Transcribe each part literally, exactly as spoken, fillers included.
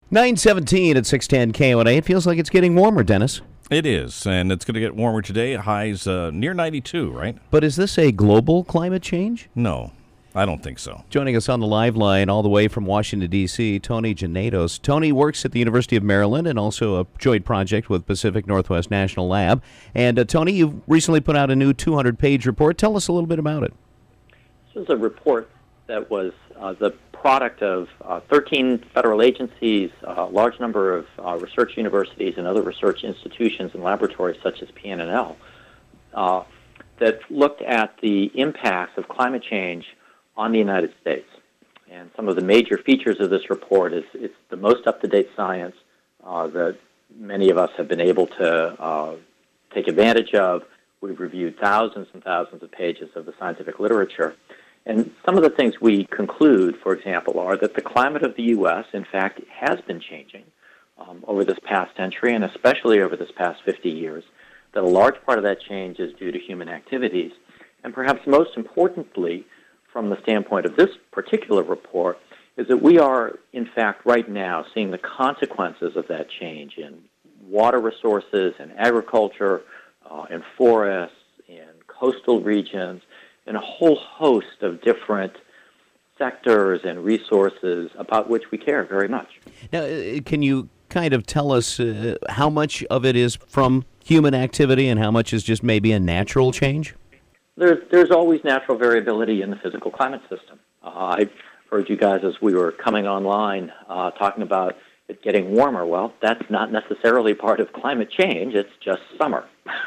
nine seventeen at six ten K O N A. It feels like it's getting warmer, Dennis. It is, and it's going to get warmer today. Highs uh, near ninety-two, right? But is this a global climate change? No, I don't think so. Joining us on the live line all the way from Washington, D C, Tony Genados. Tony works at the University of Maryland and also a joint project with Pacific Northwest National Lab. And uh, Tony, you've recently put out a new two hundred page report. Tell us a little bit about it. This is a report that was uh, the product of uh, thirteen federal agencies, a large number of uh, research universities and other research institutions and laboratories such as P N N L uh, that looked at the impacts of climate change on the United States. And some of the major features of this report is it's the most up-to-date science uh, that many of us have been able to uh, take advantage of. We've reviewed thousands and thousands of pages of the scientific literature. And some of the things we conclude, for example, are that the climate of the U S, in fact, has been changing um, over this past century, and especially over this past fifty years, that a large part of that change is due to human activities. And perhaps most importantly, from the standpoint of this particular report, is that we are, in fact, right now seeing the consequences of that change in water resources, in agriculture, uh, in forests, in coastal regions, and a whole host of different sectors and resources about which we care very much. Now, uh, can you kind of tell us uh, how much of it is from human activity and how much is just maybe a natural change? There's, there's always natural variability in the physical climate system. Uh, I heard you guys as we were coming online uh, talking about it getting warmer. Well, that's not necessarily part of climate change. It's just summer.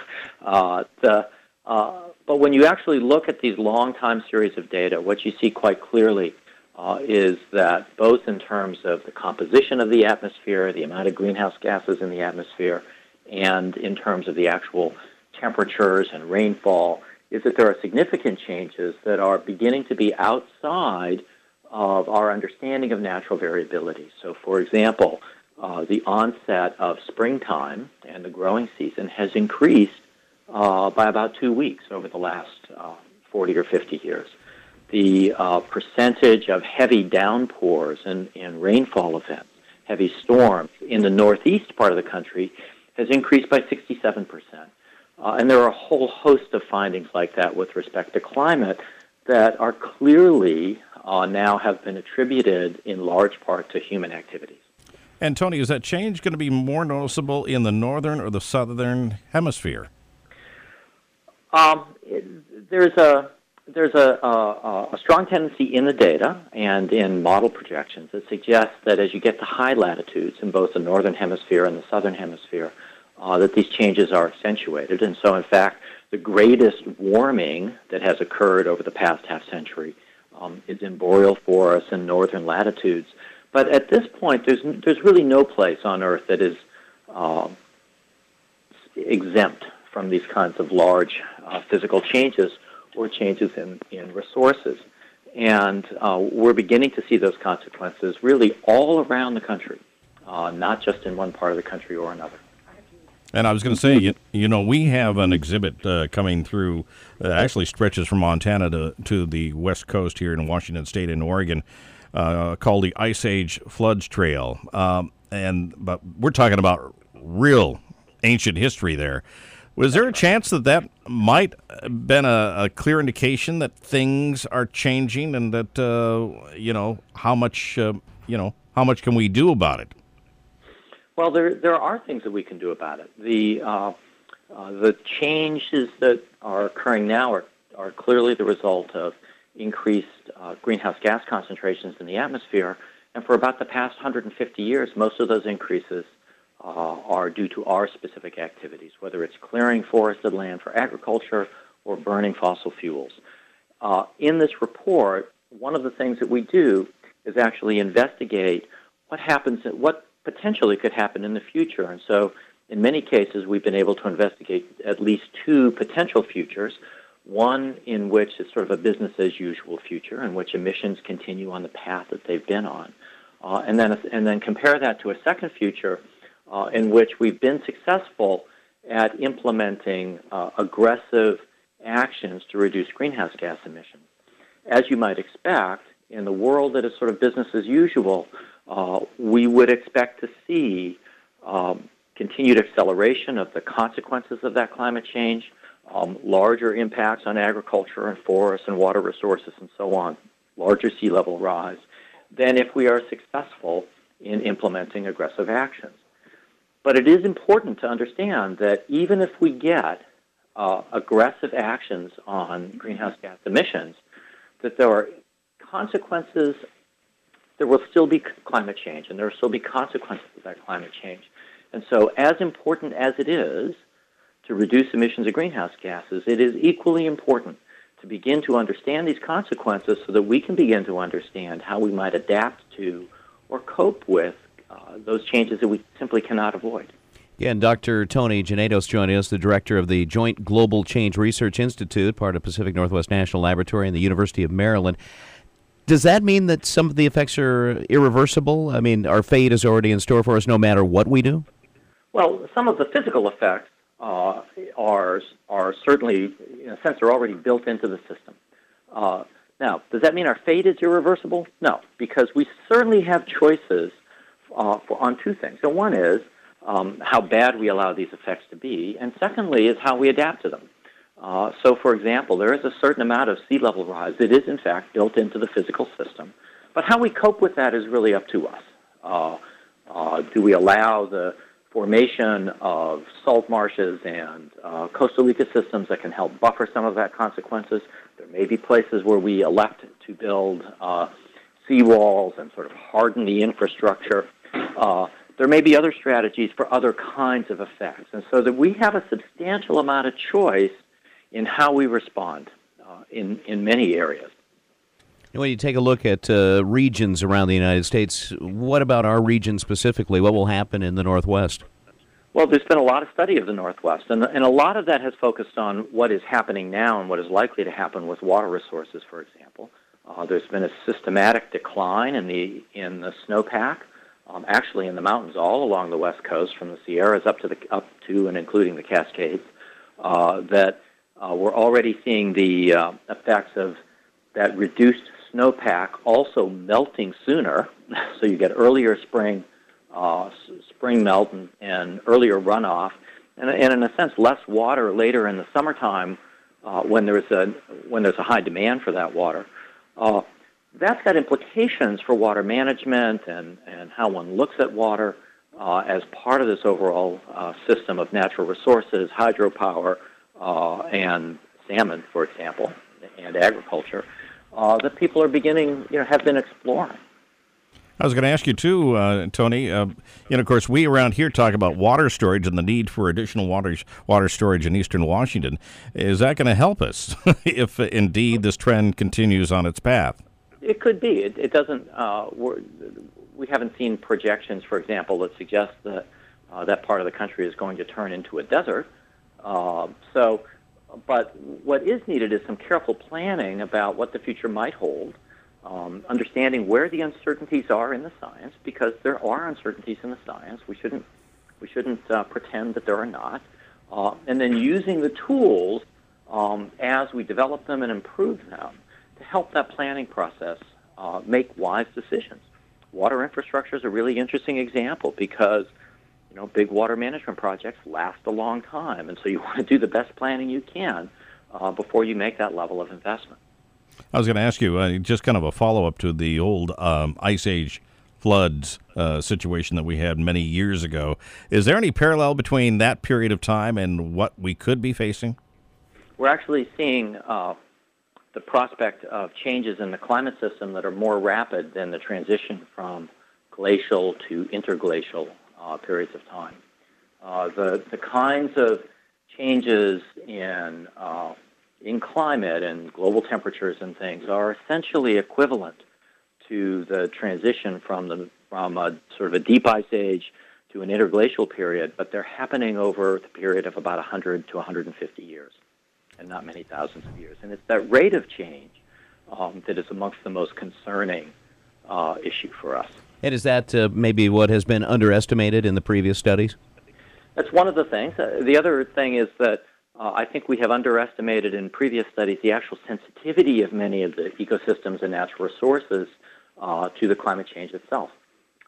uh, the, uh, But when you actually look at these long-time series of data, what you see quite clearly uh, is that both in terms of the composition of the atmosphere, the amount of greenhouse gases in the atmosphere, and in terms of the actual temperatures and rainfall, is that there are significant changes that are beginning to be outside of our understanding of natural variability. So, for example, uh, the onset of springtime and the growing season has increased Uh, by about two weeks over the last uh, forty or fifty years. The uh, percentage of heavy downpours and, and rainfall events, heavy storms in the northeast part of the country has increased by sixty-seven percent. Uh, and there are a whole host of findings like that with respect to climate that are clearly uh, now have been attributed in large part to human activities. And Tony, is that change going to be more noticeable in the northern or the southern hemisphere? Um, it, there's a there's a, a, a strong tendency in the data and in model projections that suggests that as you get to high latitudes in both the northern hemisphere and the southern hemisphere, uh, that these changes are accentuated. And so, in fact, the greatest warming that has occurred over the past half century um, is in boreal forests and northern latitudes. But at this point, there's there's really no place on Earth that is uh, exempt from these kinds of large uh, physical changes or changes in, in resources. And uh, we're beginning to see those consequences really all around the country, uh, not just in one part of the country or another. And I was going to say, you, you know, we have an exhibit uh, coming through that actually stretches from Montana to, to the west coast here in Washington State and Oregon uh, called the Ice Age Floods Trail. Um, and but we're talking about real ancient history there. Was there a chance that that might have been a, a clear indication that things are changing and that, uh, you know, how much, uh, you know, how much can we do about it? Well, there there are things that we can do about it. The uh, uh, the changes that are occurring now are, are clearly the result of increased uh, greenhouse gas concentrations in the atmosphere. And for about the past one hundred fifty years, most of those increases Uh, are due to our specific activities, whether it's clearing forested land for agriculture or burning fossil fuels. Uh, in this report, one of the things that we do is actually investigate what happens, what potentially could happen in the future. And so in many cases, we've been able to investigate at least two potential futures, one in which is sort of a business-as-usual future, in which emissions continue on the path that they've been on, uh, and then and then compare that to a second future Uh, in which we've been successful at implementing uh, aggressive actions to reduce greenhouse gas emissions. As you might expect, in the world that is sort of business as usual, uh, we would expect to see um, continued acceleration of the consequences of that climate change, um, larger impacts on agriculture and forests and water resources and so on, larger sea level rise, than if we are successful in implementing aggressive actions. But it is important to understand that even if we get uh, aggressive actions on greenhouse gas emissions, that there are consequences, there will still be climate change, and there will still be consequences of that climate change. And so as important as it is to reduce emissions of greenhouse gases, it is equally important to begin to understand these consequences so that we can begin to understand how we might adapt to or cope with uh, those changes that we simply cannot avoid. Again, Doctor Tony Genados joining us, the director of the Joint Global Change Research Institute, part of Pacific Northwest National Laboratory and the University of Maryland. Does that mean that some of the effects are irreversible? I mean, our fate is already in store for us no matter what we do? Well, some of the physical effects uh, are are certainly, in a sense, are already built into the system. Uh, now, does that mean our fate is irreversible? No, because we certainly have choices uh, for, on two things. So one is um, how bad we allow these effects to be, and secondly is how we adapt to them. Uh, so, for example, there is a certain amount of sea level rise that is, in fact, built into the physical system. But how we cope with that is really up to us. Uh, uh, do we allow the formation of salt marshes and uh, coastal ecosystems that can help buffer some of that consequences? There may be places where we elect to build uh, seawalls and sort of harden the infrastructure. Uh, there may be other strategies for other kinds of effects. And so that we have a substantial amount of choice in how we respond uh, in, in many areas. When you take a look at uh, regions around the United States, what about our region specifically? What will happen in the Northwest? Well, there's been a lot of study of the Northwest, and, and a lot of that has focused on what is happening now and what is likely to happen with water resources, for example. Uh, there's been a systematic decline in the in the snowpack, um, actually in the mountains all along the West Coast, from the Sierras up to the up to and including the Cascades. Uh, that uh, we're already seeing the uh, effects of that reduced snowpack also melting sooner, so you get earlier spring uh, spring melt and, and earlier runoff, and, and in a sense less water later in the summertime uh, when there's a when there's a high demand for that water. Uh, that's got implications for water management and, and how one looks at water uh, as part of this overall uh, system of natural resources, hydropower, uh, and salmon, for example, and agriculture. Uh, that people are beginning, you know, have been exploring. I was going to ask you too, uh, Tony. Uh, you know, of course, we around here talk about water storage and the need for additional water water storage in eastern Washington. Is that going to help us if uh, indeed this trend continues on its path? It could be. It, it doesn't. Uh, we're, we haven't seen projections, for example, that suggest that uh, that part of the country is going to turn into a desert. Uh, so. But what is needed is some careful planning about what the future might hold, um, understanding where the uncertainties are in the science, because there are uncertainties in the science. We shouldn't we shouldn't uh, pretend that there are not, uh, and then using the tools um, as we develop them and improve them to help that planning process uh, make wise decisions. Water infrastructure is a really interesting example because you know, big water management projects last a long time, and so you want to do the best planning you can uh, before you make that level of investment. I was going to ask you, uh, just kind of a follow-up to the old um, Ice Age floods uh, situation that we had many years ago. Is there any parallel between that period of time and what we could be facing? We're actually seeing uh, the prospect of changes in the climate system that are more rapid than the transition from glacial to interglacial Uh, periods of time. Uh, the the kinds of changes in uh, in climate and global temperatures and things are essentially equivalent to the transition from the from a sort of a deep ice age to an interglacial period, but they're happening over the period of about one hundred to one hundred fifty years, and not many thousands of years. And it's that rate of change um, that is amongst the most concerning uh, issue for us. And is that uh, maybe what has been underestimated in the previous studies? That's one of the things. Uh, the other thing is that uh, I think we have underestimated in previous studies the actual sensitivity of many of the ecosystems and natural resources uh, to the climate change itself.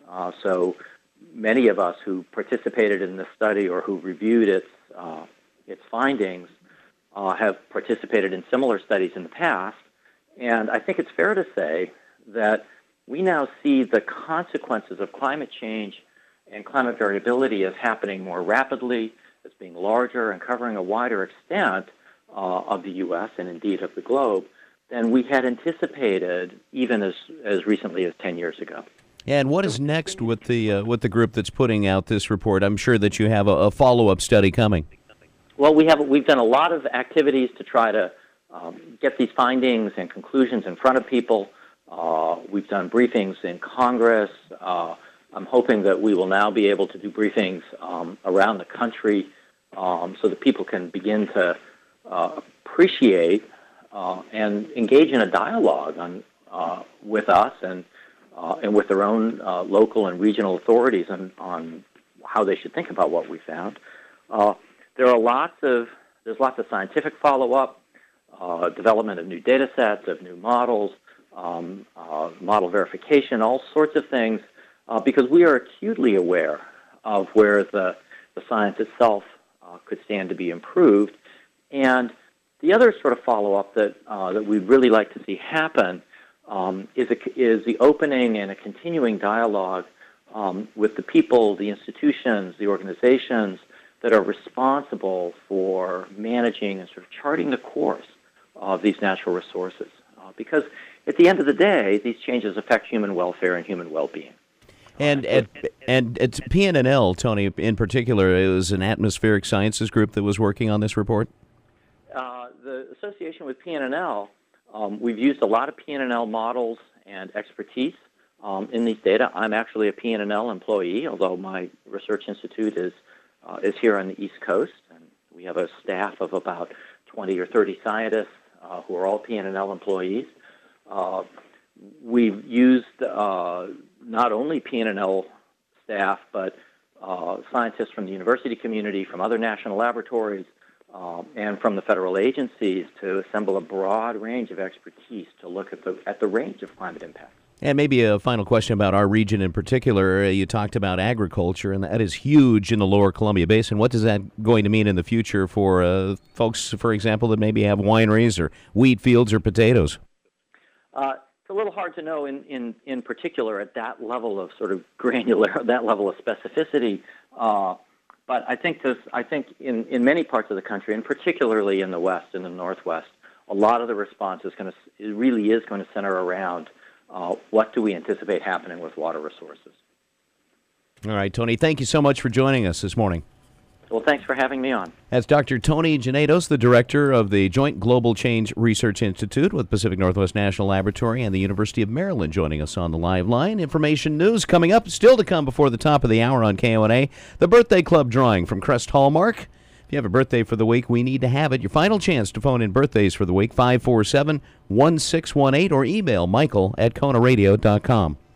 Uh, so many of us who participated in this study or who reviewed its uh, its findings uh, have participated in similar studies in the past. And I think it's fair to say that we now see the consequences of climate change and climate variability as happening more rapidly, as being larger and covering a wider extent uh, of the U S and indeed of the globe than we had anticipated even as, as recently as ten years ago. And what is next with the uh, with the group that's putting out this report? I'm sure that you have a, a follow-up study coming. Well, we have we've done a lot of activities to try to um, get these findings and conclusions in front of people. Uh, we've done briefings in Congress. Uh, I'm hoping that we will now be able to do briefings um, around the country um, so that people can begin to uh, appreciate uh, and engage in a dialogue on uh, with us and uh, and with their own uh, local and regional authorities on, on how they should think about what we found. Uh, there are lots of there's lots of scientific follow-up, uh, development of new data sets, of new models, um, uh, model verification, all sorts of things, uh, because we are acutely aware of where the, the science itself uh, could stand to be improved. And the other sort of follow-up that uh, that we'd really like to see happen um, is a, is the opening and a continuing dialogue um, with the people, the institutions, the organizations that are responsible for managing and sort of charting the course of these natural resources. Uh, because at the end of the day, these changes affect human welfare and human well-being. And at, and at P N N L, Tony, in particular, it was an atmospheric sciences group that was working on this report? Uh, the association with P N N L, um, we've used a lot of P N N L models and expertise um, in these data. I'm actually a P N N L employee, although my research institute is uh, is here on the East Coast, and we have a staff of about twenty or thirty scientists uh, who are all P N N L employees. Uh, we've used uh, not only P N N L staff, but uh, scientists from the university community, from other national laboratories, um, and from the federal agencies to assemble a broad range of expertise to look at the at the range of climate impacts. And maybe a final question about our region in particular. You talked about agriculture, and that is huge in the lower Columbia Basin. What is that going to mean in the future for uh, folks, for example, that maybe have wineries or wheat fields or potatoes? Uh, it's a little hard to know in, in, in particular at that level of sort of granular, that level of specificity. Uh, but I think this, I think in, in many parts of the country, and particularly in the West and the Northwest, a lot of the response is going to, it really is going to center around Uh, what do we anticipate happening with water resources? All right, Tony, thank you so much for joining us this morning. Well, thanks for having me on. That's Doctor Tony Genados, the director of the Joint Global Change Research Institute with Pacific Northwest National Laboratory and the University of Maryland, joining us on the live line. Information news coming up, still to come before the top of the hour on K O N A. The Birthday Club drawing from Crest Hallmark. If you have a birthday for the week, we need to have it. Your final chance to phone in birthdays for the week, five four seven, one six one eight, or email Michael at Kona Radio dot com.